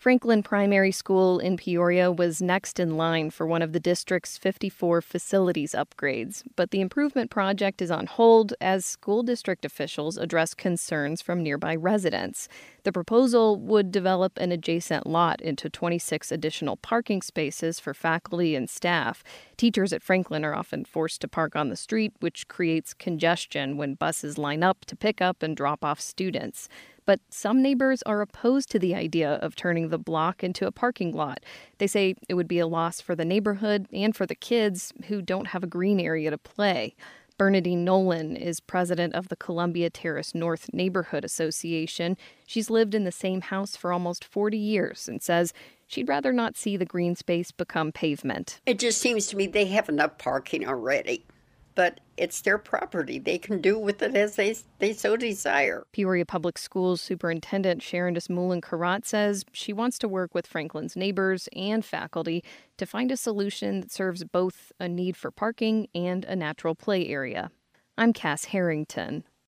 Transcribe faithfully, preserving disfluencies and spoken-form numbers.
Franklin Primary School in Peoria was next in line for one of the district's fifty-four facilities upgrades, but the improvement project is on hold as school district officials address concerns from nearby residents. The proposal would develop an adjacent lot into twenty-six additional parking spaces for faculty and staff. Teachers at Franklin are often forced to park on the street, which creates congestion when buses line up to pick up and drop off students. But some neighbors are opposed to the idea of turning the block into a parking lot. They say it would be a loss for the neighborhood and for the kids who don't have a green area to play. Bernadine Nolan is president of the Columbia Terrace North Neighborhood Association. She's lived in the same house for almost forty years and says she'd rather not see the green space become pavement. It just seems to me they have enough parking already. But it's their property. They can do with it as they they so desire. Peoria Public Schools Superintendent Sharon Desmoulins-Carrot says she wants to work with Franklin's neighbors and faculty to find a solution that serves both a need for parking and a natural play area. I'm Cass Harrington.